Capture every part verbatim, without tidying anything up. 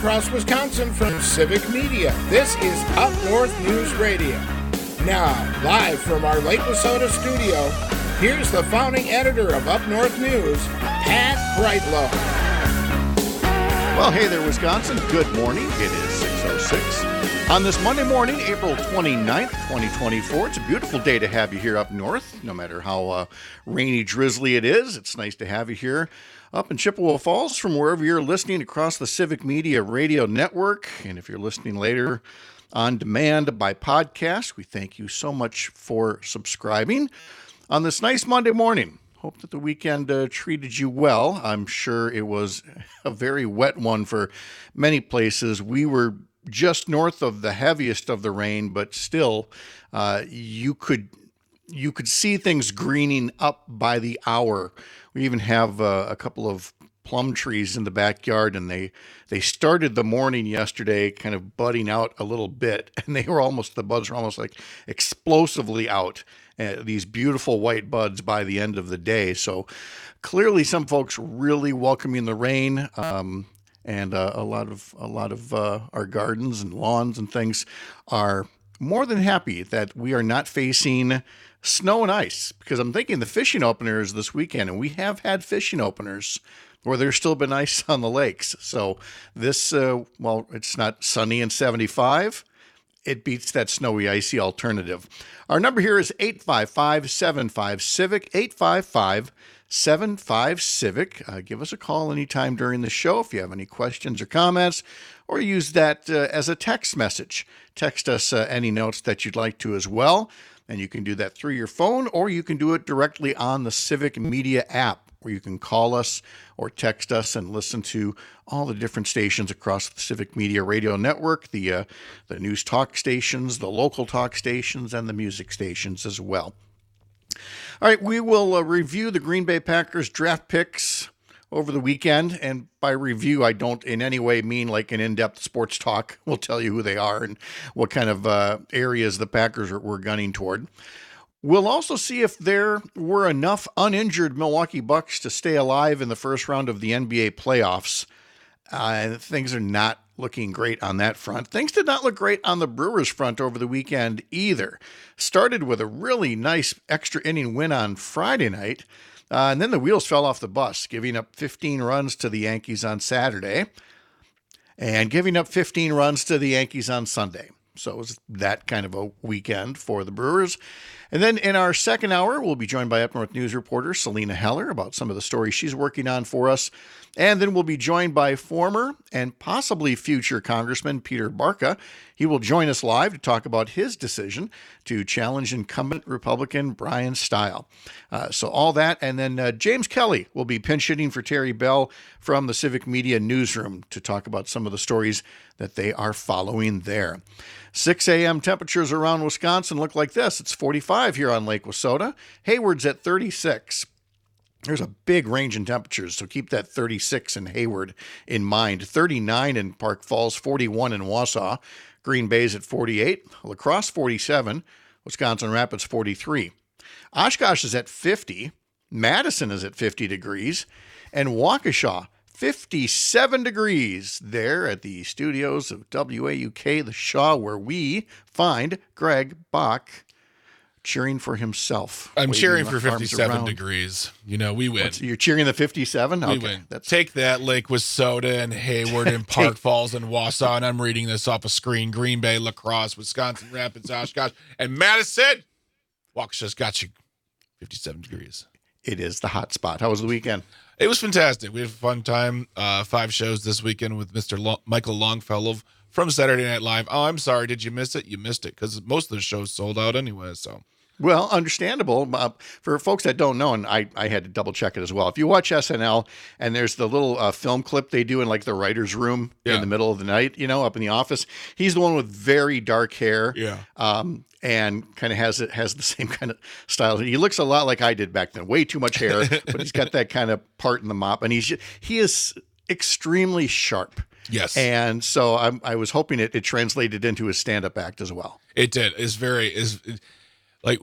across Wisconsin from Civic Media. This is Up North News Radio. Now, live from our Lake Wissota studio, here's the founding editor of Up North News, Pat Brightlow. Well, hey there, Wisconsin. Good morning. It is six oh six. On this Monday morning, April twenty-ninth, twenty twenty-four, it's a beautiful day to have you here up north, no matter how uh, rainy, drizzly it is. It's nice to have you here up in Chippewa Falls from wherever you're listening across the Civic Media Radio Network. And if you're listening later on demand by podcast, we thank you so much for subscribing on this nice Monday morning. Hope that the weekend uh, treated you well. I'm sure it was a very wet one for many places. We were just north of the heaviest of the rain, but still, uh, you could you could see things greening up by the hour. We even have uh, a couple of plum trees in the backyard, and they they started the morning yesterday kind of budding out a little bit, and they were almost, the buds were almost like explosively out, uh, these beautiful white buds by the end of the day. So clearly some folks really welcoming the rain. Um, And uh, a lot of a lot of uh, our gardens and lawns and things are more than happy that we are not facing snow and ice, because I'm thinking the fishing opener is this weekend, and we have had fishing openers where there's still been ice on the lakes. So this, uh, well, it's not sunny and seventy-five. It beats that snowy, icy alternative. Our number here is eight five five, seven five, CIVIC, eight five five, seven five, CIVIC. Uh, give us a call anytime during the show if you have any questions or comments, or use that uh, as a text message. Text us uh, any notes that you'd like to as well, and you can do that through your phone, or you can do it directly on the Civic Media app, where you can call us or text us and listen to all the different stations across the Civic Media Radio Network, the uh, the news talk stations, the local talk stations, and the music stations as well. All right, we will uh, review the Green Bay Packers draft picks over the weekend, and by review, I don't in any way mean like an in-depth sports talk. We'll tell you who they are and what kind of uh, areas the Packers are, were gunning toward. We'll also see if there were enough uninjured Milwaukee Bucks to stay alive in the first round of the N B A playoffs. Uh, things are not looking great on that front. Things did not look great on the Brewers front over the weekend either. Started with a really nice extra inning win on Friday night, uh, and then the wheels fell off the bus, giving up fifteen runs to the Yankees on Saturday and giving up fifteen runs to the Yankees on Sunday. So it was that kind of a weekend for the Brewers. And then in our second hour, we'll be joined by Up North News reporter Selena Heller about some of the stories she's working on for us. And then we'll be joined by former and possibly future Congressman Peter Barca. He will join us live to talk about his decision to challenge incumbent Republican Brian Stile. Uh, so all that, and then uh, James Kelly will be pinch hitting for Terry Bell from the Civic Media Newsroom to talk about some of the stories that they are following there. six a.m. temperatures around Wisconsin look like this. It's forty-five here on Lake Wissota. Hayward's at thirty-six. There's a big range in temperatures, so keep that thirty-six in Hayward in mind. thirty-nine in Park Falls, forty-one in Wausau. Green Bay's at forty-eight. La Crosse, forty-seven. Wisconsin Rapids, forty-three. Oshkosh is at fifty. Madison is at fifty degrees. And Waukesha, fifty-seven degrees there at the studios of W A U K, the Shaw, where we find Greg Bach cheering for himself. I'm cheering for fifty-seven degrees. You know, we win. What's, you're cheering the fifty-seven? We okay, win. That's... Take that, Lake Wissota and Hayward and Park Take... Falls and Wausau, and I'm reading this off a screen. Green Bay, La Crosse, Wisconsin Rapids, Oshkosh, and Madison. Waukesha's got you fifty-seven degrees. It is the hot spot. How was the weekend? It was fantastic. We had a fun time. Uh, five shows this weekend with Mister Lo- Michael Longfellow from Saturday Night Live. Oh, I'm sorry. Did you miss it? You missed it because most of the shows sold out anyway. So, well, understandable. Uh, for folks that don't know, and I, I had to double check it as well. If you watch S N L and there's the little uh, film clip they do in like the writer's room yeah. in the middle of the night, you know, up in the office, he's the one with very dark hair. Yeah. Um, and kind of has it has the same kind of style. He looks a lot like I did back then. Way too much hair, but he's got that kind of part in the mop, and he's just, he is extremely sharp. Yes. And so I'm, I was hoping it, it translated into his stand-up act as well. It did. It's very is like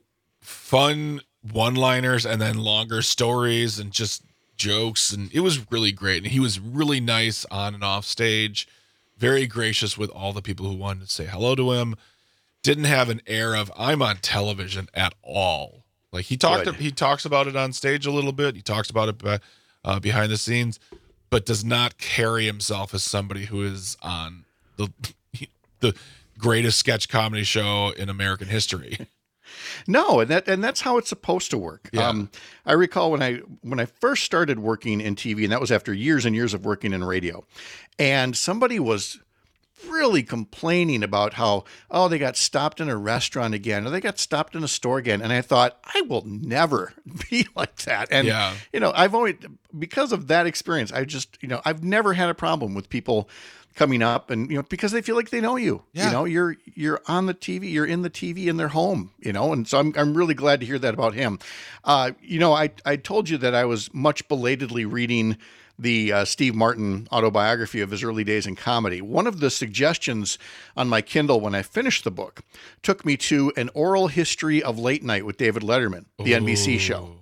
fun one-liners and then longer stories and just jokes, and it was really great. And he was really nice on and off stage. very gracious with all the people who wanted to say hello to him. Didn't have an air of I'm on television at all. Like he talked, Good. he talks about it on stage a little bit. He talks about it uh, behind the scenes, but does not carry himself as somebody who is on the the greatest sketch comedy show in American history. No, and that and that's how it's supposed to work. Yeah. Um, I recall when I when I first started working in T V, and that was after years and years of working in radio, and somebody was really complaining about how, oh, they got stopped in a restaurant again, or they got stopped in a store again. And I thought, I will never be like that. And, Yeah. you know, I've always, because of that experience, I just, you know, I've never had a problem with people coming up and, you know, because they feel like they know you, Yeah. you know, you're, you're on the T V, you're in the T V in their home, you know? And so I'm, I'm really glad to hear that about him. Uh, you know, I, I told you that I was much belatedly reading the uh, Steve Martin autobiography of his early days in comedy. One of the suggestions on my Kindle when I finished the book took me to An Oral History of Late Night with David Letterman, the N B C show.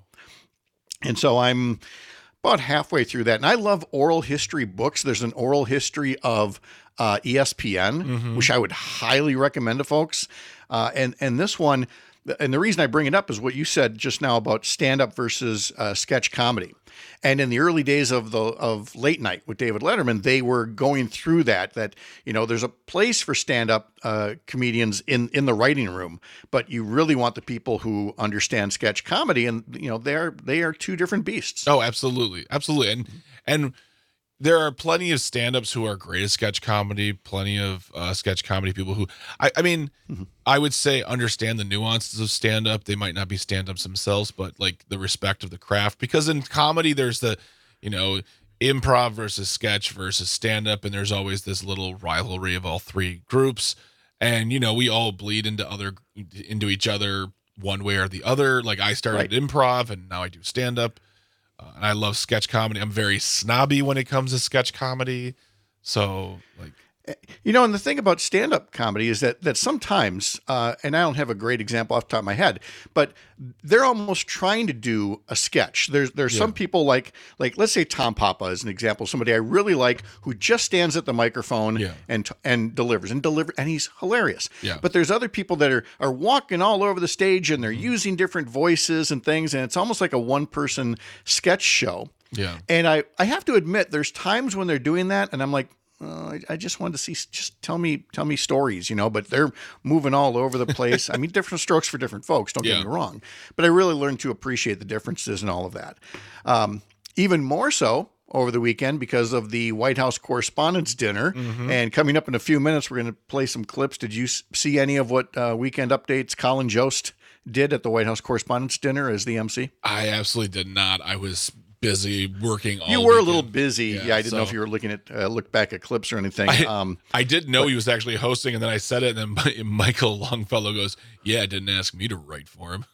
And so I'm about halfway through that. And I love oral history books. There's an oral history of uh, E S P N, Mm-hmm. which I would highly recommend to folks. Uh, and, and this one, and the reason I bring it up is what you said just now about stand-up versus uh, sketch comedy. And in the early days of the of Late Night with David Letterman, they were going through that, that, you know, there's a place for stand-up uh, comedians in, in the writing room, but you really want the people who understand sketch comedy. And, you know, they're, they are two different beasts. Oh, absolutely. Absolutely. And, and there are plenty of stand-ups who are great at sketch comedy, plenty of uh, sketch comedy people who, I, I mean, mm-hmm. I would say understand the nuances of stand-up. They might not be stand-ups themselves, but like the respect of the craft. Because in comedy, there's the, you know, improv versus sketch versus stand-up, and there's always this little rivalry of all three groups. And, you know, we all bleed into other, into each other one way or the other. Like I started Right. improv and now I do stand-up. Uh, and I love sketch comedy. I'm very snobby when it comes to sketch comedy. So, like, You know, and the thing about stand-up comedy is that that sometimes, uh, and I don't have a great example off the top of my head, but they're almost trying to do a sketch. There's there's Yeah. some people like like let's say Tom Papa is an example, somebody I really like who just stands at the microphone Yeah. and and delivers and deliver, and he's hilarious. Yeah. But there's other people that are are walking all over the stage and they're Mm-hmm. using different voices and things, and it's almost like a one-person sketch show. yeah. And I, I have to admit, there's times when they're doing that, and I'm like, oh, I, I just wanted to see, just tell me, tell me stories, you know. But they're moving all over the place. I mean, different strokes for different folks. Don't Yeah. get me wrong. But I really learned to appreciate the differences and all of that. Um, even more so over the weekend because of the White House Correspondents' Dinner. Mm-hmm. And coming up in a few minutes, we're going to play some clips. Did you s- see any of what uh, Weekend Updates Colin Jost did at the White House Correspondents' Dinner as the M C? I absolutely did not. I was busy working all You were a weekend. little busy. Yeah, Yeah, I didn't know so- if you were looking at uh, look back at clips or anything. I, um, I didn't know he was actually hosting, and then I said it, and then Mi- Michael Longfellow goes, yeah, didn't ask me to write for him.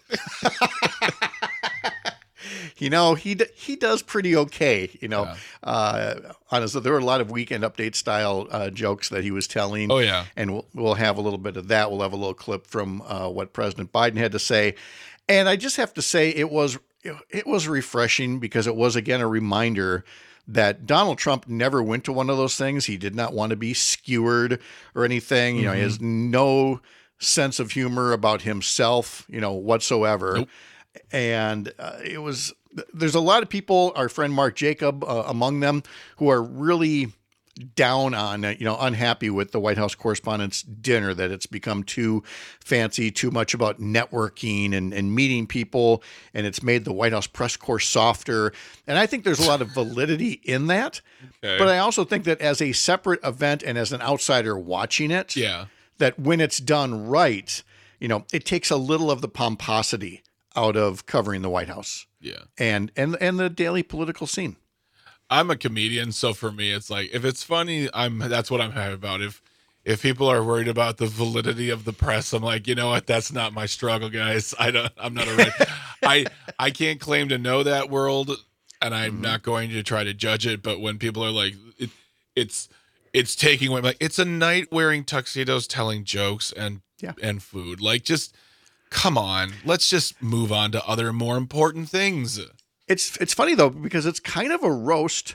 you know, he d- he does pretty okay. You know, Yeah. uh, honestly, there were a lot of Weekend Update style uh, jokes that he was telling. Oh, yeah. and we'll we'll have a little bit of that. We'll have a little clip from uh, what President Biden had to say, and I just have to say it was it was refreshing because it was again a reminder that Donald Trump never went to one of those things. He did not want to be skewered or anything. You know, he has no sense of humor about himself, you know, whatsoever. Nope. And uh, it was, there's a lot of people, our friend Mark Jacob uh, among them, who are really down on, uh, you know, unhappy with the White House Correspondents' Dinner, that it's become too fancy, too much about networking and, and meeting people, and it's made the White House press corps softer. And I think there's a lot of validity in that. Okay. But I also think that as a separate event and as an outsider watching it, Yeah. that when it's done right, you know, it takes a little of the pomposity out of covering the White House Yeah. and and and the daily political scene. I'm a comedian, so for me, it's like if it's funny, I'm that's what I'm happy about. If if people are worried about the validity of the press, I'm like, you know what? That's not my struggle, guys. I don't. I'm not a. Right, I I can't claim to know that world, and I'm Mm-hmm. not going to try to judge it. But when people are like, it, it's it's taking away, like it's a night wearing tuxedos, telling jokes, and Yeah. and food. Like, just come on, let's just move on to other more important things. It's it's funny though because it's kind of a roast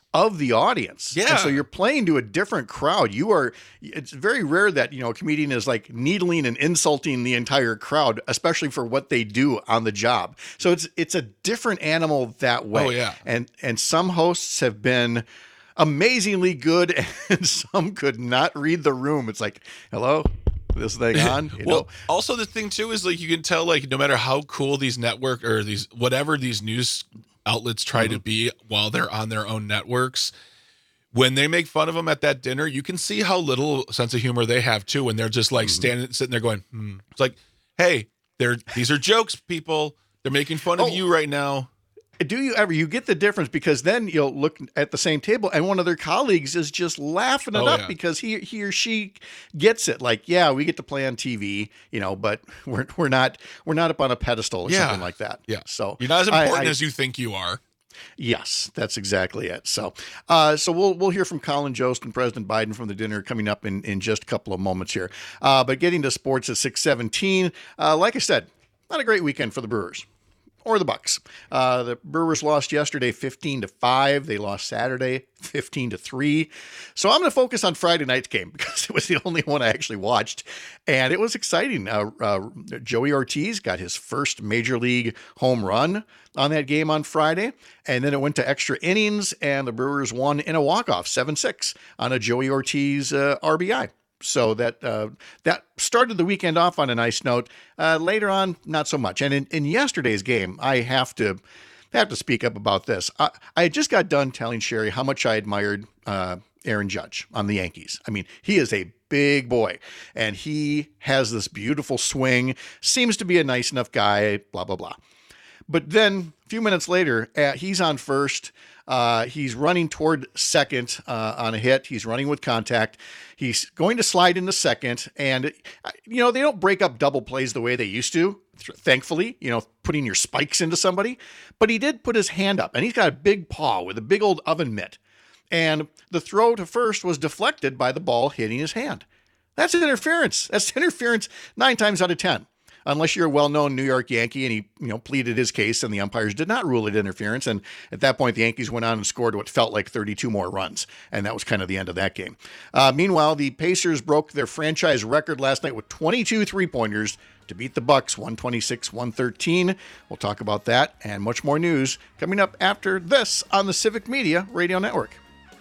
of the audience. Yeah. And so you're playing to a different crowd. You are, it's very rare that, you know, a comedian is like needling and insulting the entire crowd, especially for what they do on the job. So it's, it's a different animal that way. Oh, yeah. And, and some hosts have been amazingly good and some could not read the room. It's like, hello, this thing on, you well, know? Also the thing too is like you can tell like no matter how cool these network or these whatever these news outlets try mm-hmm. to be while they're on their own networks, when they make fun of them at that dinner, you can see how little sense of humor they have too. When they're just like mm-hmm. standing, sitting there going, hmm. It's like, hey, they're these are jokes, people. They're making fun oh. of you right now. Do you ever, you get the difference because then you'll look at the same table and one of their colleagues is just laughing it oh, up yeah. because he, he or she gets it. Like, yeah, we get to play on T V, you know, but we're, we're not, we're not up on a pedestal or yeah. something like that. Yeah. So you're not as important I, I, as you think you are. Yes, that's exactly it. So, uh, so we'll, we'll hear from Colin Jost and President Biden from the dinner coming up in, in just a couple of moments here. Uh, but getting to sports at six seventeen, uh, like I said, not a great weekend for the Brewers. Or the Bucks. Uh, the Brewers lost yesterday fifteen to five. They lost Saturday fifteen to three. So I'm going to focus on Friday night's game because it was the only one I actually watched. And it was exciting. Uh, uh, Joey Ortiz got his first major league home run on that game on Friday. And then it went to extra innings and the Brewers won in a walk-off seven six on a Joey Ortiz uh, R B I. So that uh, that started the weekend off on a nice note. Uh, later on, not so much. And in, in yesterday's game, I have to have to speak up about this. I, I just got done telling Sherry how much I admired uh, Aaron Judge on the Yankees. I mean, he is a big boy, and he has this beautiful swing, seems to be a nice enough guy, blah, blah, blah. But then a few minutes later, uh, he's on first. Uh, he's running toward second uh, on a hit. He's running with contact. He's going to slide into second. And, you know, they don't break up double plays the way they used to, thankfully, you know, putting your spikes into somebody. But he did put his hand up, and he's got a big paw with a big old oven mitt. And the throw to first was deflected by the ball hitting his hand. That's interference. That's interference nine times out of ten. Unless you're a well-known New York Yankee and he, you know, pleaded his case and the umpires did not rule it interference. And at that point, the Yankees went on and scored what felt like thirty-two more runs. And that was kind of the end of that game. Uh, meanwhile, the Pacers broke their franchise record last night with twenty-two three-pointers to beat the Bucks, one twenty-six one thirteen. We'll talk about that and much more news coming up after this on the Civic Media Radio Network.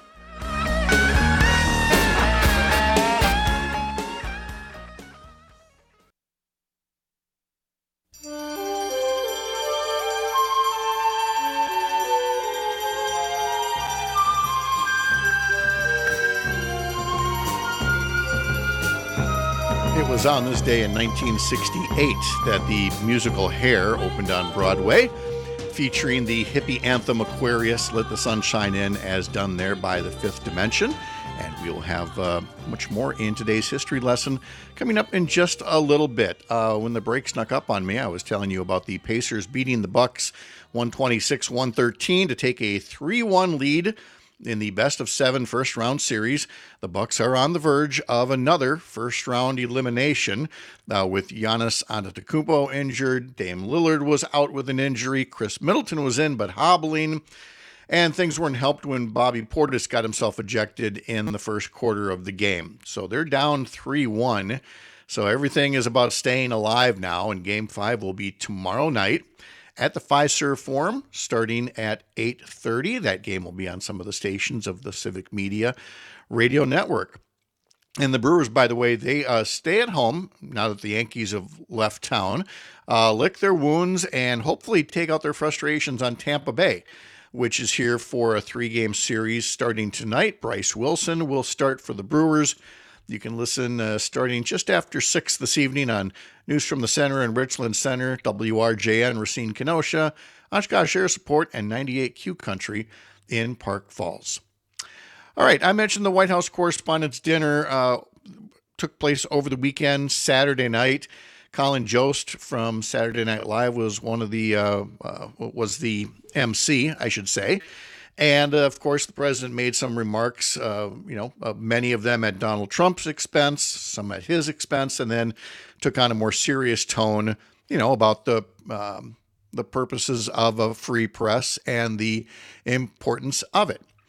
It was on this day in nineteen sixty-eight that the musical Hair opened on Broadway, featuring the hippie anthem Aquarius, Let the Sunshine In, as done there by the Fifth Dimension. And we'll have uh, much more in today's history lesson coming up in just a little bit. Uh, when the break snuck up on me, I was telling you about the Pacers beating the Bucks one twenty-six one thirteen to take a three one lead in the best of seven first round series. The Bucks are on the verge of another first round elimination uh, with Giannis Antetokounmpo injured. Dame Lillard was out with an injury. Chris Middleton was in but hobbling. And things weren't helped when Bobby Portis got himself ejected in the first quarter of the game. So they're down three one. So everything is about staying alive now, and game five will be tomorrow night at the Fiserv Forum, starting at eight thirty. That game will be on some of the stations of the Civic Media Radio Network. And the Brewers, by the way, they uh, stay at home now that the Yankees have left town, uh, lick their wounds, and hopefully take out their frustrations on Tampa Bay, which is here for a three-game series starting tonight. Bryce Wilson will start for the Brewers. You can listen uh, starting just after six this evening on News from the Center and Richland Center, W R J N, Racine, Kenosha, Oshkosh Air Support, and ninety-eight Q Country in Park Falls. All right, I mentioned the White House Correspondents' Dinner uh, took place over the weekend, Saturday night. Colin Jost from Saturday Night Live was one of the uh, uh, was the M C, I should say. And, uh, of course, the president made some remarks, uh, you know, uh, many of them at Donald Trump's expense, some at his expense, and then took on a more serious tone, you know, about the um, the purposes of a free press and the importance of it.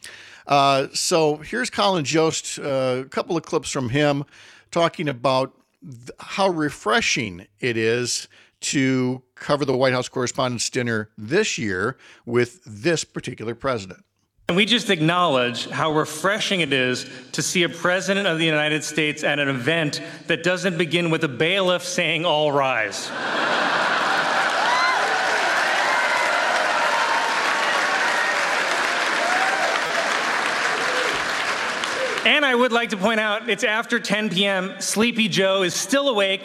Uh, so here's Colin Jost, uh, a couple of clips from him talking about th- how refreshing it is to cover the White House Correspondents' Dinner this year with this particular president. And we just acknowledge how refreshing it is to see a president of the United States at an event that doesn't begin with a bailiff saying, "All rise." And I would like to point out, it's after ten p.m. Sleepy Joe is still awake,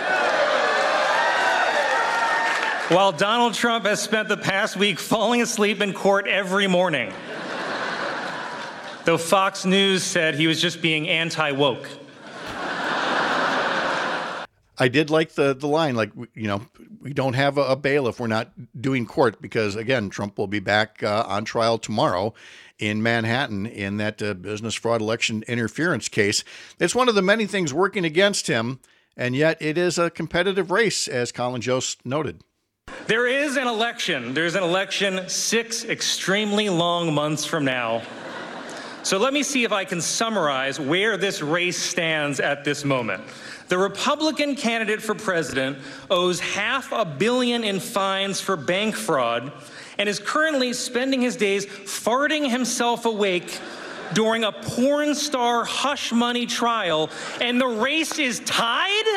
while Donald Trump has spent the past week falling asleep in court every morning. Though Fox News said he was just being anti-woke. I did like the the line, like, you know, we don't have a, a bailiff. We're not doing court because, again, Trump will be back uh, on trial tomorrow in Manhattan in that uh, business fraud election interference case. It's one of the many things working against him, and yet it is a competitive race, as Colin Jost noted. There is an election. There's an election six extremely long months from now. So let me see if I can summarize where this race stands at this moment. The Republican candidate for president owes half a billion in fines for bank fraud and is currently spending his days farting himself awake during a porn star hush money trial, and the race is tied?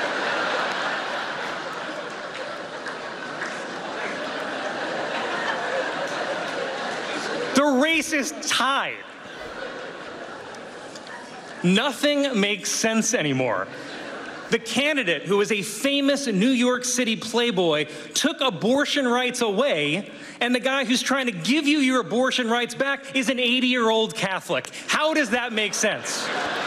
The race is tied. Nothing makes sense anymore. The candidate, who is a famous New York City playboy, took abortion rights away, and the guy who's trying to give you your abortion rights back is an eighty-year-old Catholic. How does that make sense?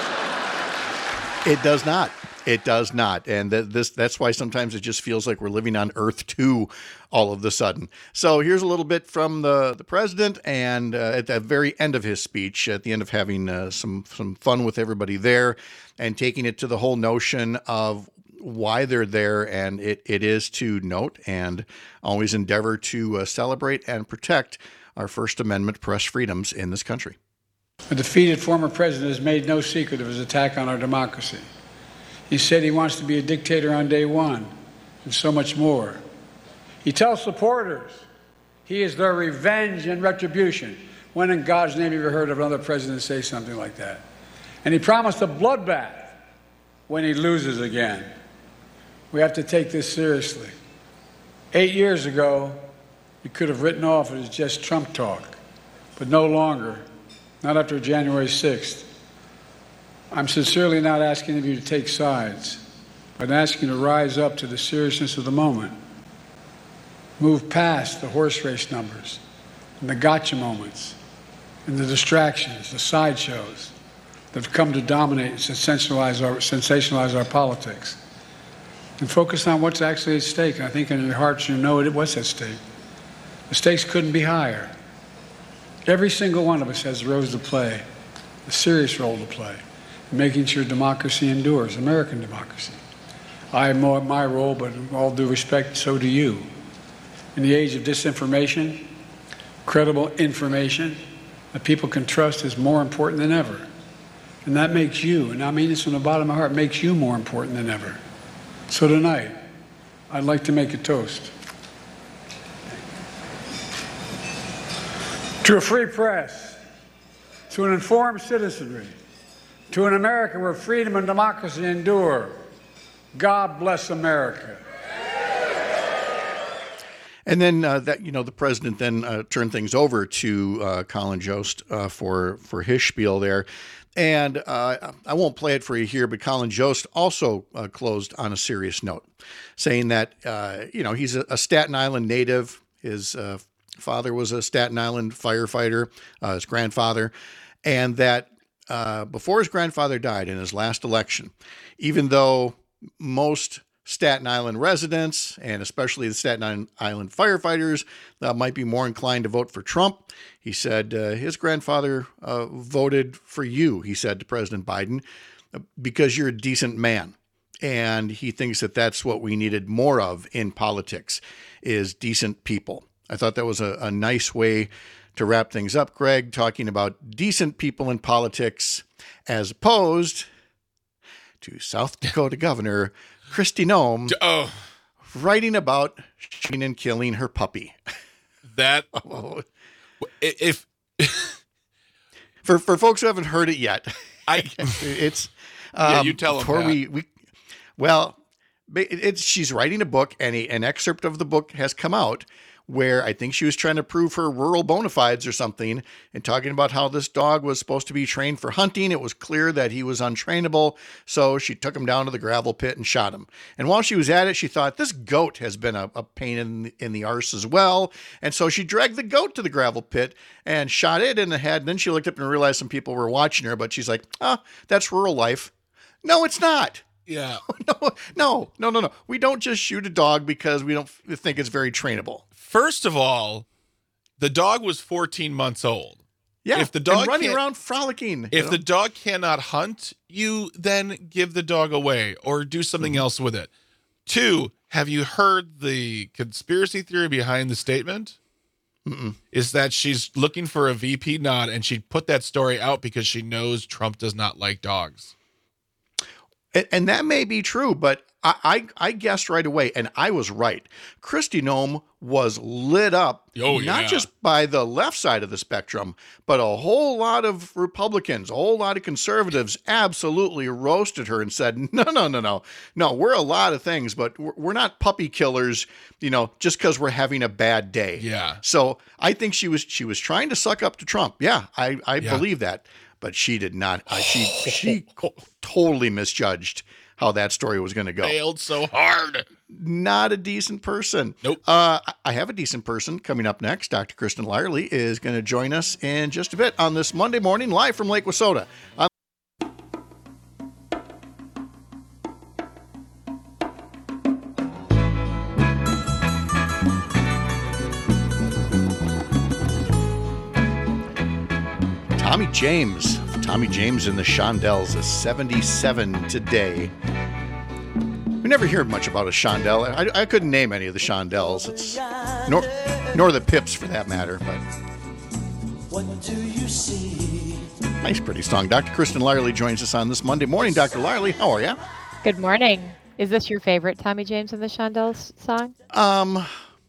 It does not. It does not. And th- this that's why sometimes it just feels like we're living on Earth two all of the sudden. So here's a little bit from the, the president, and uh, at the very end of his speech, at the end of having uh, some, some fun with everybody there and taking it to the whole notion of why they're there. And it, it is to note and always endeavor to uh, celebrate and protect our First Amendment press freedoms in this country. A defeated former president has made no secret of his attack on our democracy. He said he wants to be a dictator on day one, and so much more. He tells supporters he is their revenge and retribution. When in God's name have you ever heard of another president say something like that? And he promised a bloodbath when he loses again. We have to take this seriously. Eight years ago, you could have written off it as just Trump talk, but no longer, not after January sixth. I'm sincerely not asking of you to take sides, but asking you to rise up to the seriousness of the moment. Move past the horse race numbers and the gotcha moments and the distractions, the sideshows that have come to dominate and sensationalize our, sensationalize our politics. And focus on what's actually at stake. And I think in your hearts you know it, what's at stake. The stakes couldn't be higher. Every single one of us has a role to play, a serious role to play, in making sure democracy endures, American democracy. I have my role, but with all due respect, so do you. In the age of disinformation, credible information that people can trust is more important than ever. And that makes you, and I mean this from the bottom of my heart, makes you more important than ever. So tonight, I'd like to make a toast to a free press, to an informed citizenry, to an America where freedom and democracy endure. God bless America. And then uh, that, you know, the president then uh, turned things over to uh, Colin Jost uh, for for his spiel there. And uh, I won't play it for you here, but Colin Jost also uh, closed on a serious note, saying that, uh, you know, he's a, a Staten Island native. His uh, father was a Staten Island firefighter, uh, his grandfather, and that uh, before his grandfather died in his last election, even though most Staten Island residents, and especially the Staten Island firefighters, uh, might be more inclined to vote for Trump, he said uh, his grandfather uh, voted for you, he said to President Biden, because you're a decent man. And he thinks that that's what we needed more of in politics, is decent people. I thought that was a, a nice way to wrap things up, Greg, talking about decent people in politics as opposed to South Dakota Governor Kristi Noem Oh, writing about shooting and killing her puppy. that Oh. if For for folks who haven't heard it yet, I it's Yeah, um, you tell 'em, before Pat. we we well, ba- it's she's writing a book, and a, an excerpt of the book has come out where I think she was trying to prove her rural bona fides or something, and talking about how this dog was supposed to be trained for hunting. It was clear that he was untrainable, so she took him down to the gravel pit and shot him. And while she was at it, she thought, this goat has been a, a pain in the, in the arse as well, and so she dragged the goat to the gravel pit and shot it in the head. And then she looked up and realized some people were watching her, but she's like, ah, that's rural life. No, it's not. yeah. No, no, no, no, no. We don't just shoot a dog because we don't f- think it's very trainable. First of all, the dog was fourteen months old. Yeah, If the dog and running can't- around frolicking. you If know? the dog cannot hunt, you then give the dog away or do something Mm-hmm. else with it. Two, have you heard the conspiracy theory behind the statement? Mm-mm. Is that she's looking for a V P nod, and she put that story out because she knows Trump does not like dogs. And, and that may be true, but I, I, I guessed right away, and I was right. Kristi Noem was lit up, Oh, not yeah. just by the left side of the spectrum, but a whole lot of Republicans, a whole lot of conservatives absolutely roasted her and said, no, no, no, no, no, we're a lot of things, but we're, we're not puppy killers, you know, just because we're having a bad day. Yeah. So I think she was she was trying to suck up to Trump. Yeah, I, I Yeah. believe that. But she did not. Uh, she she totally misjudged how that story was going to go. Failed so hard. Not a decent person. Nope. Uh, I have a decent person coming up next. Doctor Kristen Lyerly is going to join us in just a bit on this Monday morning, live from Lake Wissota. On Tommy James. Tommy James and the Shondells is seventy-seven today. We never hear much about a Shondell. I, I couldn't name any of the Shondells. It's nor nor the Pips for that matter. But What do you see? nice, pretty song. Doctor Kristen Lyerly joins us on this Monday morning. Doctor Lyerly, how are you? Good morning. Is this your favorite Tommy James and the Shondells song? Um,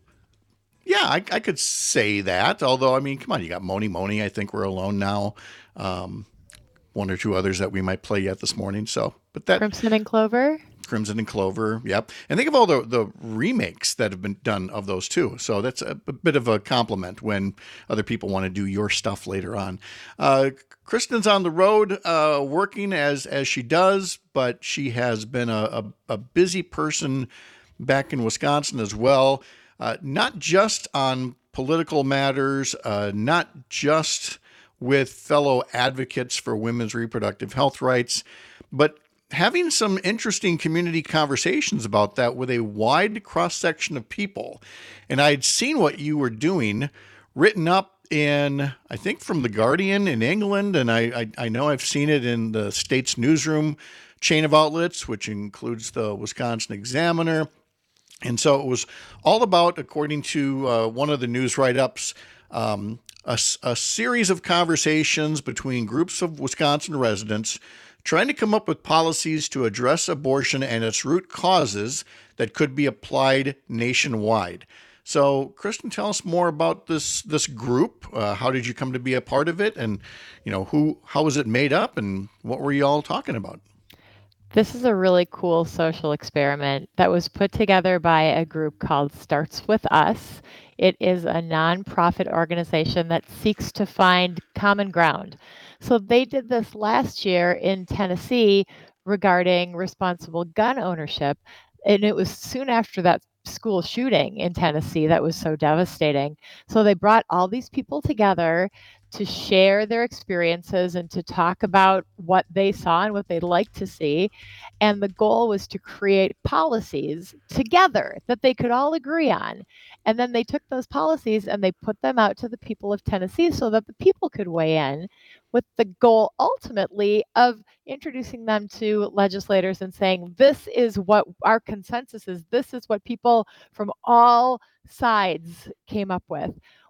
yeah, I, I could say that. Although, I mean, come on, you got Moni Moni. I think we're alone now. Um, one or two others that we might play yet this morning. So, but that Crimson and Clover? Crimson and Clover, yep. And think of all the the remakes that have been done of those too. So that's a, a bit of a compliment when other people want to do your stuff later on. Uh, Kristen's on the road uh, working as as she does, but she has been a, a, a busy person back in Wisconsin as well. Uh, not just on political matters, uh, not just with fellow advocates for women's reproductive health rights, but having some interesting community conversations about that with a wide cross-section of people. And I'd seen what you were doing written up in, I think, from The Guardian in England, and I, I, I know I've seen it in the state's newsroom chain of outlets, which includes the Wisconsin Examiner. And so it was all about, according to uh, one of the news write-ups, um, a, a series of conversations between groups of Wisconsin residents trying to come up with policies to address abortion and its root causes that could be applied nationwide. So, Kristen, tell us more about this this group. Uh, how did you come to be a part of it, and you know who? How was it made up, and what were you all talking about? This is a really cool social experiment that was put together by a group called Starts With Us. It is a nonprofit organization that seeks to find common ground. So they did this last year in Tennessee regarding responsible gun ownership. And it was soon after that school shooting in Tennessee that was so devastating. So they brought all these people together to share their experiences and to talk about what they saw and what they'd like to see. And the goal was to create policies together that they could all agree on. And then they took those policies and they put them out to the people of Tennessee so that the people could weigh in, with the goal ultimately of introducing them to legislators and saying, this is what our consensus is. This is what people from all sides came up with.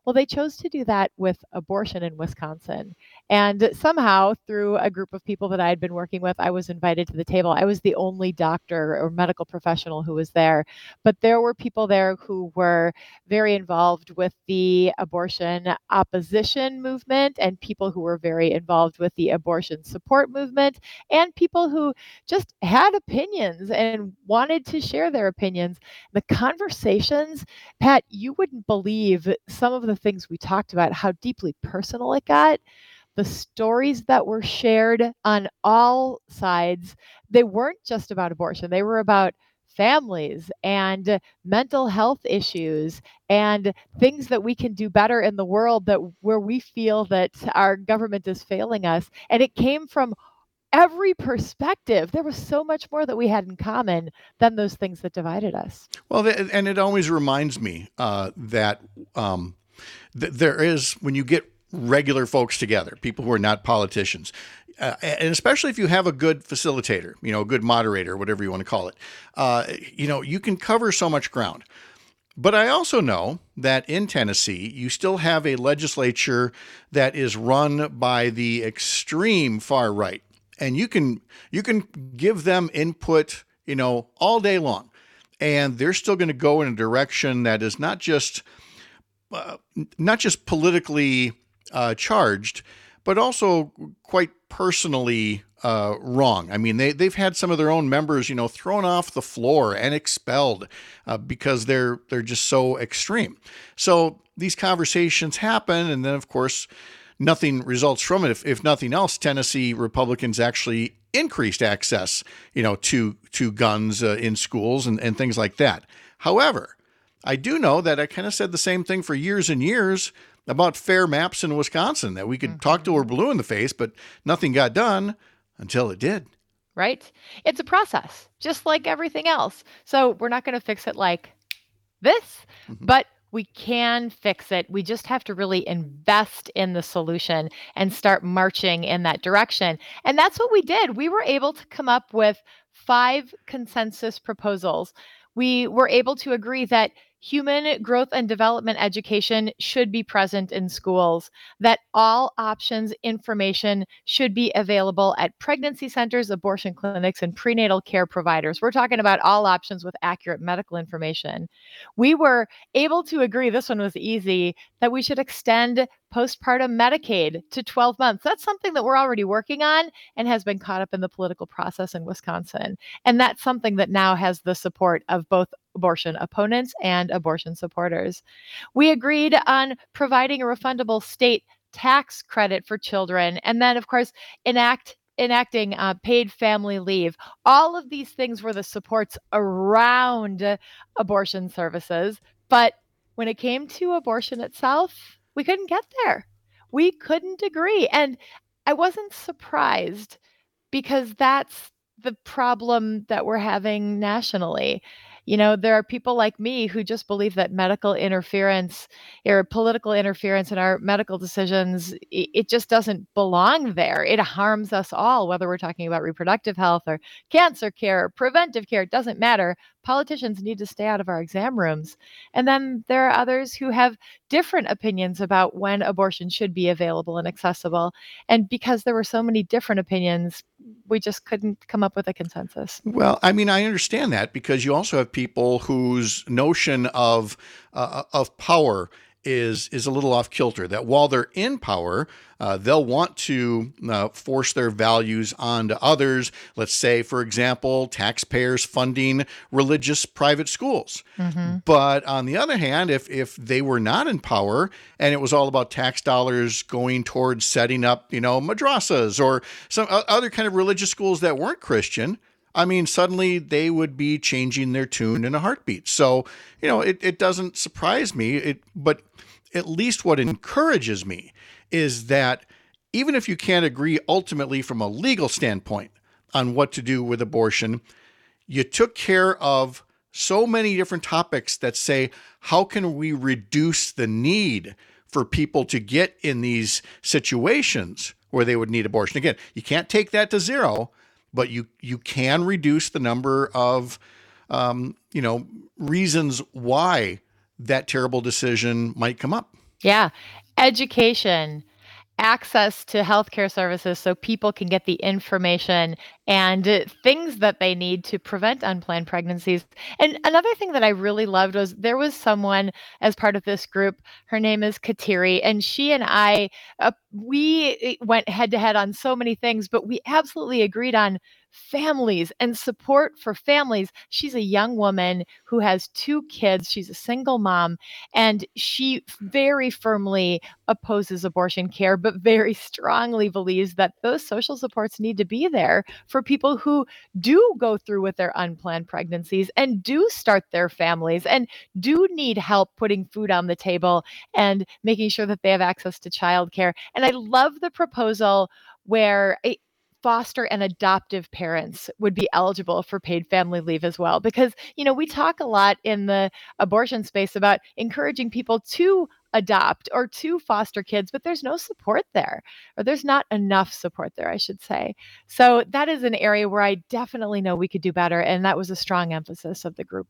Well, they chose to do that with abortion in Wisconsin. And somehow, through a group of people that I had been working with, I was invited to the table. I was the only doctor or medical professional who was there, but there were people there who were very involved with the abortion opposition movement, and people who were very involved with the abortion support movement, and people who just had opinions and wanted to share their opinions. The conversations, Pat, you wouldn't believe some of the things we talked about, how deeply personal it got. The stories that were shared on all sides, they weren't just about abortion. They were about families and mental health issues and things that we can do better in the world, that where we feel that our government is failing us. And it came from every perspective. There was so much more that we had in common than those things that divided us. Well, th- and it always reminds me uh, that um, th- there is, when you get regular folks together, people who are not politicians, uh, and especially if you have a good facilitator, you know, a good moderator, whatever you want to call it, uh, you know, you can cover so much ground. But I also know that in Tennessee, you still have a legislature that is run by the extreme far right. And you can you can give them input, you know, all day long, and they're still going to go in a direction that is not just uh, not just politically uh, charged, but also quite personally uh, wrong. I mean, they they've had some of their own members, you know, thrown off the floor and expelled uh, because they're they're just so extreme. So these conversations happen, and then of course, nothing results from it. If, if nothing else, Tennessee Republicans actually increased access, you know, to to guns uh, in schools and, and things like that. However, I do know that I kind of said the same thing for years and years about fair maps in Wisconsin, that we could mm-hmm. talk till we're blue in the face, but nothing got done until it did. Right? It's a process, just like everything else. So we're not going to fix it like this, mm-hmm. but we can fix it. We just have to really invest in the solution and start marching in that direction. And that's what we did. We were able to come up with five consensus proposals. We were able to agree that human growth and development education should be present in schools, that all options information should be available at pregnancy centers, abortion clinics, and prenatal care providers. We're talking about all options with accurate medical information. We were able to agree, this one was easy, that we should extend postpartum Medicaid to twelve months. That's something that we're already working on and has been caught up in the political process in Wisconsin. And that's something that now has the support of both abortion opponents and abortion supporters. We agreed on providing a refundable state tax credit for children, and then, of course, enact enacting uh, paid family leave. All of these things were the supports around abortion services. But when it came to abortion itself, we couldn't get there. We couldn't agree. And I wasn't surprised, because that's the problem that we're having nationally. You know, there are people like me who just believe that medical interference or political interference in our medical decisions, it just doesn't belong there. It harms us all, whether we're talking about reproductive health or cancer care or preventive care. It doesn't matter. Politicians need to stay out of our exam rooms. And then there are others who have different opinions about when abortion should be available and accessible. And because there were so many different opinions, we just couldn't come up with a consensus. Well, I mean, I understand that, because you also have people whose notion of uh, of power is is a little off kilter, that while they're in power, uh, they'll want to uh, force their values onto others. Let's say, for example, taxpayers funding religious private schools. Mm-hmm. But on the other hand, if if they were not in power and it was all about tax dollars going towards setting up, you know, madrasas or some other kind of religious schools that weren't Christian, I mean, suddenly they would be changing their tune in a heartbeat. So, you know, it, it doesn't surprise me. It, but at least what encourages me is that even if you can't agree ultimately from a legal standpoint on what to do with abortion, you took care of so many different topics that say, how can we reduce the need for people to get in these situations where they would need abortion? Again, you can't take that to zero, but you you can reduce the number of, um, you know, reasons why that terrible decision might come up. Yeah. Education, access to healthcare services so people can get the information and uh, things that they need to prevent unplanned pregnancies. And another thing that I really loved was there was someone as part of this group. Her name is Kateri, and she and I, uh, we went head to head on so many things, but we absolutely agreed on families and support for families. She's a young woman who has two kids. She's a single mom, and she very firmly opposes abortion care, but very strongly believes that those social supports need to be there for people who do go through with their unplanned pregnancies and do start their families and do need help putting food on the table and making sure that they have access to childcare. And I love the proposal where a foster and adoptive parents would be eligible for paid family leave as well, because you know we talk a lot in the abortion space about encouraging people to adopt or to foster kids, but there's no support there, or there's not enough support there, I should say. So that is an area where I definitely know we could do better, and that was a strong emphasis of the group.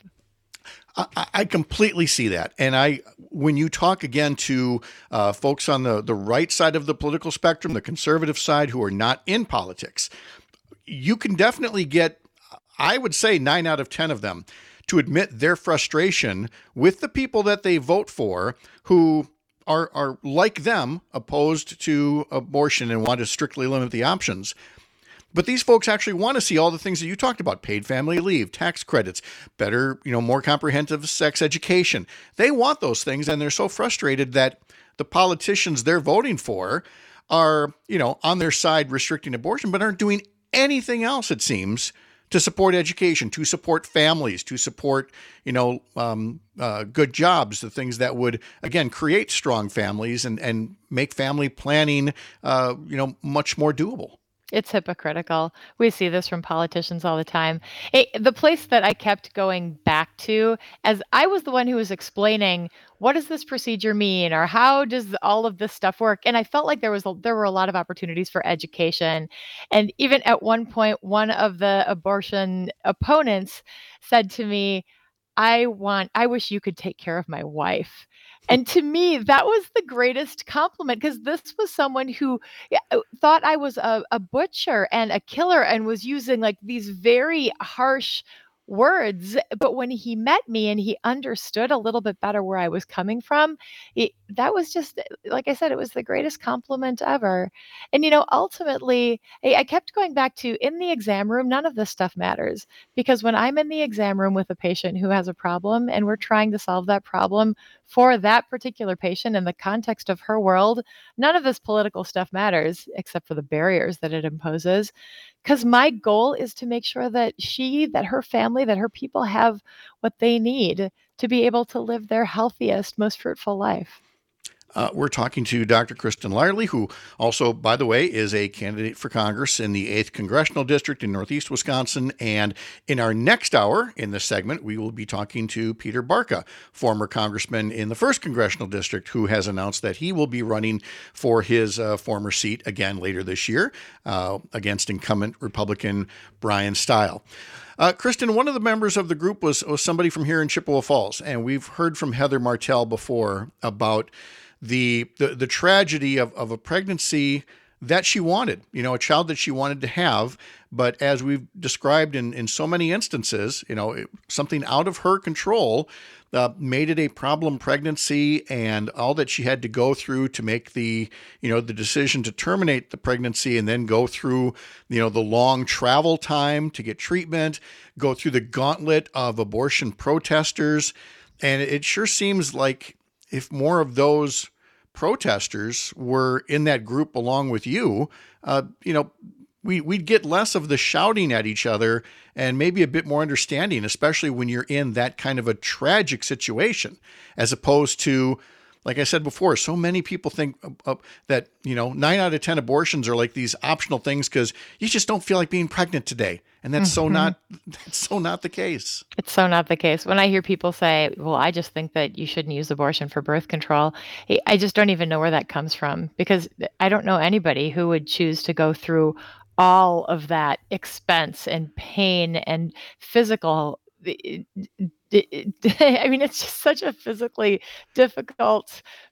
I, I completely see that. And I, when you talk again to uh, folks on the, the right side of the political spectrum, the conservative side who are not in politics, you can definitely get, I would say nine out of ten of them to admit their frustration with the people that they vote for who are, are like them, opposed to abortion and want to strictly limit the options. But these folks actually want to see all the things that you talked about: paid family leave, tax credits, better, you know, more comprehensive sex education. They want those things, and they're so frustrated that the politicians they're voting for are, you know, on their side restricting abortion, but aren't doing anything else, it seems, to support education, to support families, to support, you know, um, uh, good jobs, the things that would, again, create strong families and, and make family planning, uh, you know, much more doable. It's hypocritical. We see this from politicians all the time. It, the place that I kept going back to, as I was the one who was explaining, what does this procedure mean, or how does all of this stuff work? And I felt like there was a, there were a lot of opportunities for education. And even at one point, one of the abortion opponents said to me, I want, I wish you could take care of my wife. And to me, that was the greatest compliment, because this was someone who thought I was a, a butcher and a killer and was using like these very harsh words. But when he met me and he understood a little bit better where I was coming from, it, that was just, like I said, it was the greatest compliment ever. And, you know, ultimately, I, I kept going back to, in the exam room, none of this stuff matters, because when I'm in the exam room with a patient who has a problem and we're trying to solve that problem for that particular patient in the context of her world, none of this political stuff matters except for the barriers that it imposes. Because my goal is to make sure that she, that her family, that her people have what they need to be able to live their healthiest, most fruitful life. Uh, we're talking to Doctor Kristen Lyerly, who also, by the way, is a candidate for Congress in the eighth Congressional District in Northeast Wisconsin. And in our next hour in this segment, we will be talking to Peter Barca, former congressman in the first Congressional District, who has announced that he will be running for his uh, former seat again later this year uh, against incumbent Republican Brian Stile. Uh, Kristen, one of the members of the group was, was somebody from here in Chippewa Falls, and we've heard from Heather Martell before about the the, the tragedy of, of a pregnancy that she wanted, you know, a child that she wanted to have. But as we've described in, in so many instances, you know, it, something out of her control uh, made it a problem pregnancy, and all that she had to go through to make the, you know, the decision to terminate the pregnancy and then go through, you know, the long travel time to get treatment, go through the gauntlet of abortion protesters. And it sure seems like if more of those protesters were in that group along with you, uh, you know, we, we'd get less of the shouting at each other and maybe a bit more understanding, especially when you're in that kind of a tragic situation, as opposed to, like I said before, so many people think uh, that, you know, nine out of ten abortions are like these optional things because you just don't feel like being pregnant today. And that's mm-hmm. so not, that's so not the case. It's so not the case. When I hear people say, well, I just think that you shouldn't use abortion for birth control, I just don't even know where that comes from, because I don't know anybody who would choose to go through all of that expense and pain and physical. I mean, it's just such a physically difficult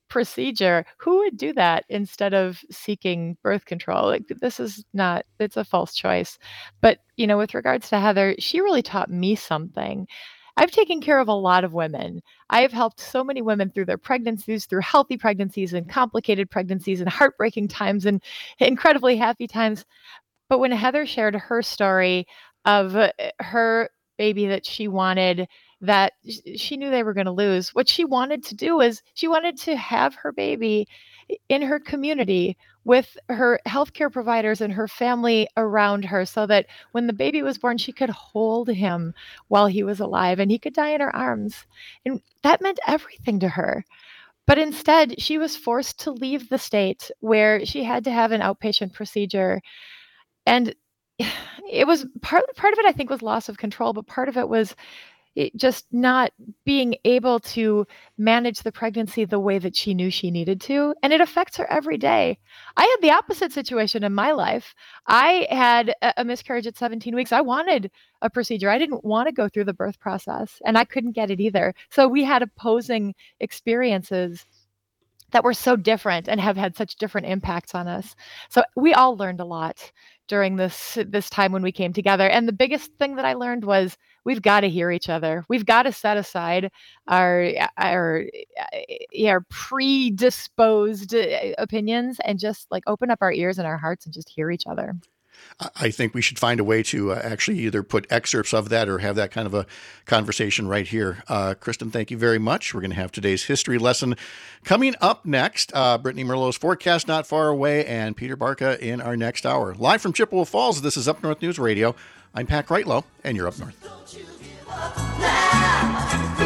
procedure. Who would do that instead of seeking birth control? Like, this is not, it's a false choice. But, you know, with regards to Heather, she really taught me something. I've taken care of a lot of women. I have helped so many women through their pregnancies, through healthy pregnancies and complicated pregnancies and heartbreaking times and incredibly happy times. But when Heather shared her story of uh, her baby that she wanted, that she knew they were going to lose, what she wanted to do is she wanted to have her baby in her community with her healthcare providers and her family around her, so that when the baby was born, she could hold him while he was alive and he could die in her arms. And that meant everything to her. But instead, she was forced to leave the state where she had to have an outpatient procedure. And it was part, part of it, I think, was loss of control, but part of it was it just not being able to manage the pregnancy the way that she knew she needed to. And it affects her every day. I had the opposite situation in my life. I had a, a miscarriage at seventeen weeks. I wanted a procedure. I didn't want to go through the birth process, and I couldn't get it either. So we had opposing experiences that were so different and have had such different impacts on us. So we all learned a lot during this this time when we came together. And the biggest thing that I learned was we've got to hear each other. We've got to set aside our our, our predisposed opinions and just like open up our ears and our hearts and just hear each other. I think we should find a way to uh, actually either put excerpts of that or have that kind of a conversation right here. Uh, Kristen, thank you very much. We're going to have today's history lesson coming up next. Uh, Brittany Merlot's forecast not far away, and Peter Barca in our next hour. Live from Chippewa Falls, this is Up North News Radio. I'm Pat Kreitlow, and you're Up North. Don't you give up now.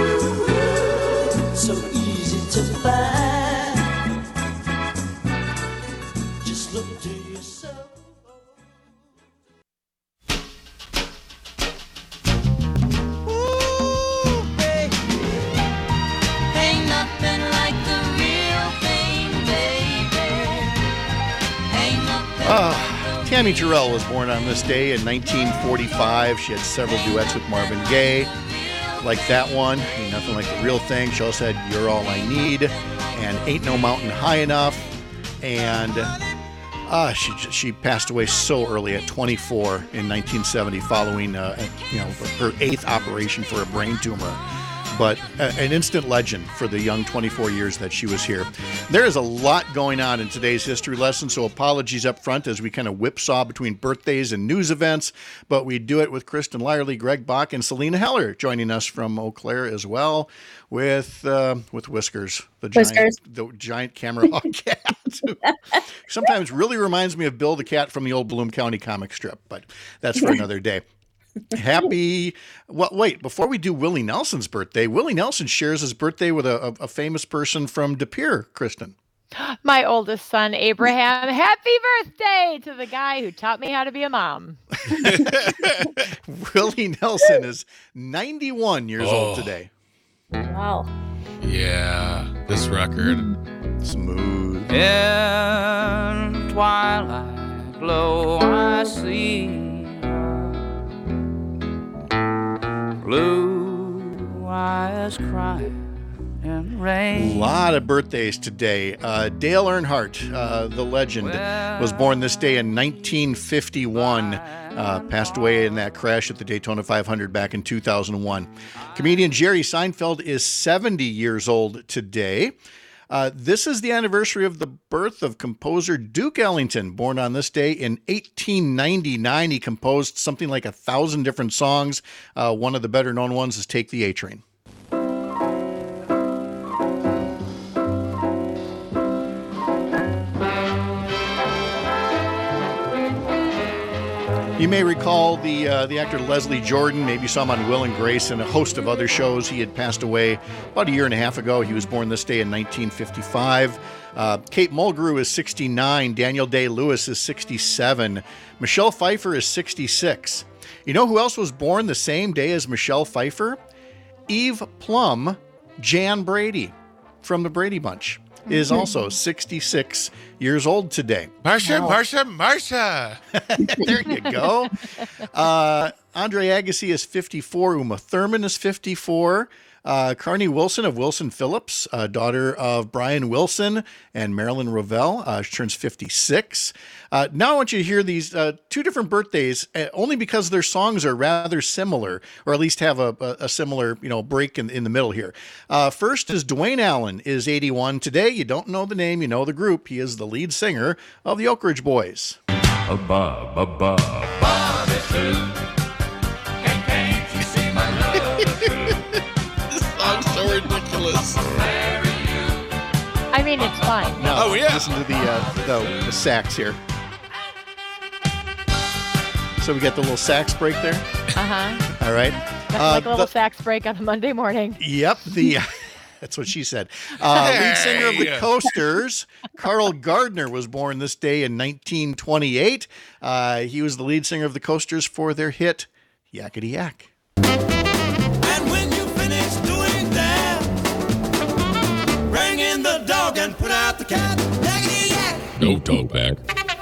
So easy to find. Just look to yourself. Uh, Tammy Terrell was born on this day in nineteen forty-five. She had several duets with Marvin Gaye, like that one, Ain't Nothing Like the Real Thing. She also had You're All I Need and Ain't No Mountain High Enough. And uh, she she passed away so early at twenty-four in nineteen seventy, following uh, you know her eighth operation for a brain tumor. But an instant legend for the young twenty-four years that she was here. There is a lot going on in today's history lesson, so apologies up front as we kind of whipsaw between birthdays and news events, but we do it with Kristen Lyerly, Greg Bach, and Selena Heller joining us from Eau Claire as well with uh, with Whiskers, the Whiskers. giant, the giant camera hog cat. Sometimes really reminds me of Bill the cat from the old Bloom County comic strip, but that's for another day. Happy, well, wait, before we do Willie Nelson's birthday, Willie Nelson shares his birthday with a, a, a famous person from De Pere, Kristen. My oldest son, Abraham. Happy birthday to the guy who taught me how to be a mom. Willie Nelson is ninety-one years Oh. old today. Wow. Yeah, this record. Smooth. In twilight glow I see blue eyes crying in A rain. lot of birthdays today. Uh, Dale Earnhardt, uh, the legend, was born this day in nineteen fifty-one. Uh, passed away in that crash at the Daytona five hundred back in two thousand one. Comedian Jerry Seinfeld is seventy years old today. Uh, this is the anniversary of the birth of composer Duke Ellington, born on this day in eighteen ninety-nine. He composed something like a thousand different songs. Uh, one of the better known ones is Take the A Train. You may recall the uh, the actor Leslie Jordan. Maybe you saw him on Will and Grace and a host of other shows. He had passed away about a year and a half ago. He was born this day in nineteen fifty-five. Uh, Kate Mulgrew is sixty-nine. Daniel Day-Lewis is sixty-seven. Michelle Pfeiffer is sixty-six. You know who else was born the same day as Michelle Pfeiffer? Eve Plum, Jan Brady from the Brady Bunch, is also sixty-six years old today. Marsha, Marsha, Marsha. There you go. Uh, Andre Agassi is fifty-four. Uma Thurman is fifty-four. Uh, Carney Wilson of Wilson Phillips, uh, daughter of Brian Wilson and Marilyn Rovell, uh, she turns fifty-six. Uh, now I want you to hear these uh, two different birthdays, uh, only because their songs are rather similar, or at least have a, a, a similar, you know, break in, in the middle here. Uh, first is Dwayne Allen is eighty-one today. You don't know the name, you know the group. He is the lead singer of the Oak Ridge Boys. Bob, Bob, Bob, Bob is true. Can't, can't you see my love is true? I'm so ridiculous. I mean, it's fine. Now, Oh, yeah. listen to the, uh, the the sax here. So we got the little sax break there. Uh-huh. All right. Like a Uh, little the- sax break on a Monday morning. Yep, the that's what she said. Uh, lead singer of the Hey. Coasters, Carl Gardner, was born this day in nineteen twenty-eight. Uh, he was the lead singer of the Coasters for their hit Yakety Yak. And when you finish doing that, bring in the dog and put out the cat. Yakety yak. No talk back.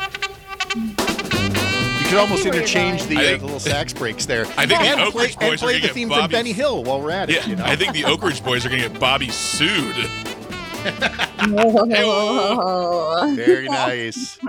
You could almost interchange the, I uh, think- the little sax breaks there. I think the and Oak play, Ridge and Boys are play gonna the get theme from Bobby- Benny Hill while we're at it. Yeah, you know? I think the Oak Ridge Boys are going to get Bobby sued. Very nice.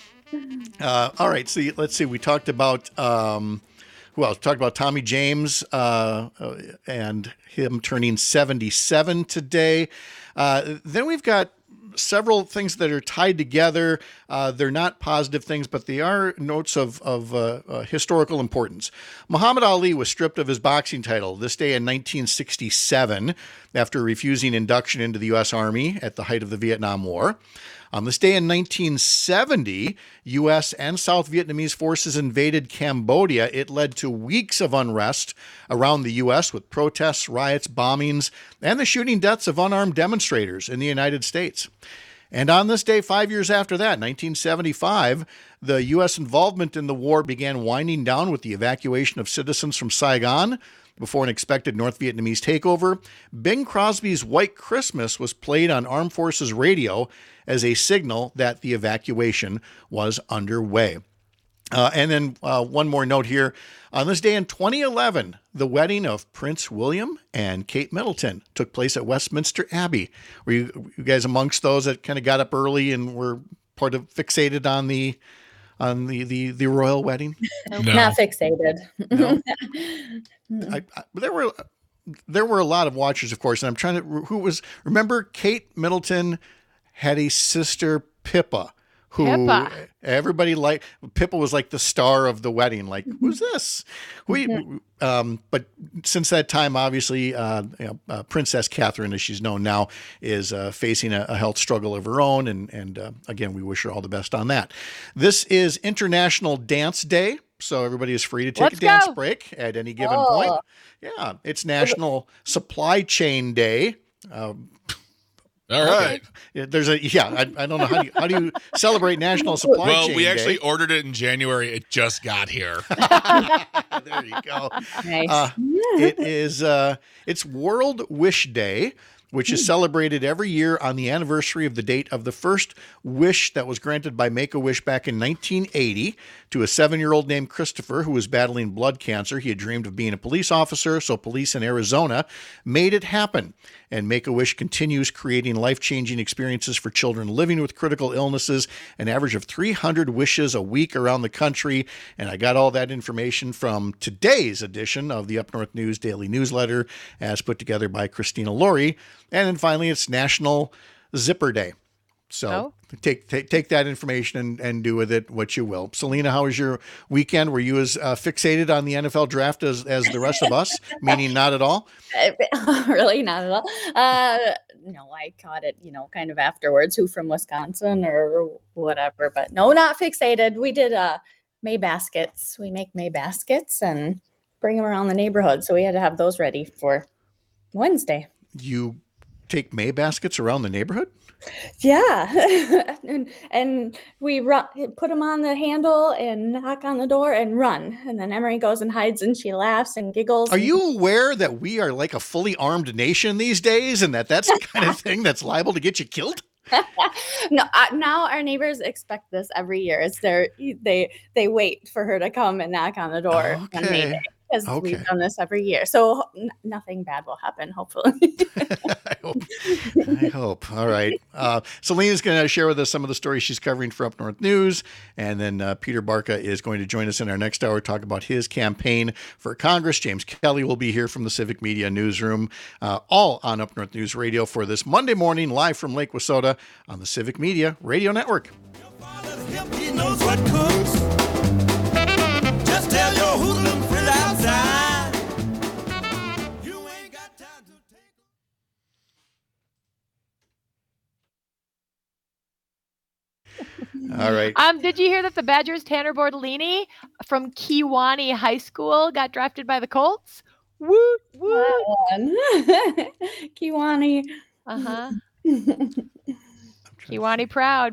Uh, all right, see, let's see. We talked about um, who else? Talked about Tommy James uh, uh, and him turning seventy-seven today. Uh, then we've got several things that are tied together. Uh, they're not positive things, but they are notes of, of uh, uh, historical importance. Muhammad Ali was stripped of his boxing title this day in nineteen sixty-seven after refusing induction into the U S Army at the height of the Vietnam War. On this day in nineteen seventy, U S and South Vietnamese forces invaded Cambodia. It led to weeks of unrest around the U S with protests, riots, bombings, and the shooting deaths of unarmed demonstrators in the United States. And on this day, five years after that, nineteen seventy-five, the U S involvement in the war began winding down with the evacuation of citizens from Saigon before an expected North Vietnamese takeover. Bing Crosby's White Christmas was played on Armed Forces radio as a signal that the evacuation was underway. Uh, and then uh, one more note here. On this day in twenty eleven, the wedding of Prince William and Kate Middleton took place at Westminster Abbey. Were you, you guys amongst those that kind of got up early and were part of fixated on the on the the, the royal wedding? No. Not fixated. No. I, I, there were there were a lot of watchers, of course, and I'm trying to who was remember Kate Middleton had a sister Pippa. Who Pippa. everybody liked. Pippa was like the star of the wedding. Like, who's this? We, um, but since that time, obviously, uh, you know, uh, Princess Catherine, as she's known now, is uh, facing a, a health struggle of her own. And and uh, again, we wish her all the best on that. This is International Dance Day, so everybody is free to take Let's a dance go. break at any given Oh. point. Yeah, it's National Supply Chain Day. Um, All right. yeah, There's a yeah. I, I don't know how do you, how do you celebrate National Supply Well, Chain we Day? actually ordered it in January. It just got here. There you go. Nice. Uh, it is uh, it's World Wish Day, which is celebrated every year on the anniversary of the date of the first wish that was granted by Make-A-Wish back in nineteen eighty to a seven-year-old named Christopher who was battling blood cancer. He had dreamed of being a police officer, so police in Arizona made it happen. And Make-A-Wish continues creating life-changing experiences for children living with critical illnesses, an average of three hundred wishes a week around the country. And I got all that information from today's edition of the Up North News Daily Newsletter, as put together by Christina Laurie. And then finally, it's National Zipper Day. So Oh. take, take take that information and, and do with it what you will. Selena, how was your weekend? Were you as uh, fixated on the N F L draft as, as the rest of us? Meaning not at all? Really, not at all. Uh, no, I caught it, you know, kind of afterwards. Who from Wisconsin or whatever, but no, not fixated. We did uh, May baskets. We make May baskets and bring them around the neighborhood. So we had to have those ready for Wednesday. You take May baskets around the neighborhood? Yeah, and and we run, put them on the handle and knock on the door and run, and then Emery goes and hides and she laughs and giggles. Are and- you aware that we are like a fully armed nation these days and that that's the kind of thing that's liable to get you killed? No, uh, now our neighbors expect this every year. It's their they they wait for her to come and knock on the door on May Okay. Day. because Okay. we've done this every year. So n- nothing bad will happen, hopefully. I hope. I hope. All right. Uh, Celine's going to share with us some of the stories she's covering for Up North News. And then uh, Peter Barca is going to join us in our next hour, talk about his campaign for Congress. James Kelly will be here from the Civic Media Newsroom, uh, all on Up North News Radio for this Monday morning, live from Lake Wissota on the Civic Media Radio Network. He knows what cooks. Just tell your hoodlum friend outside. You ain't got time to take. All right. Um, did you hear that the Badgers' Tanner Bordolini from Kewanee High School got drafted by the Colts? Woo, woo. Kiwani. Uh huh. Kewanee proud.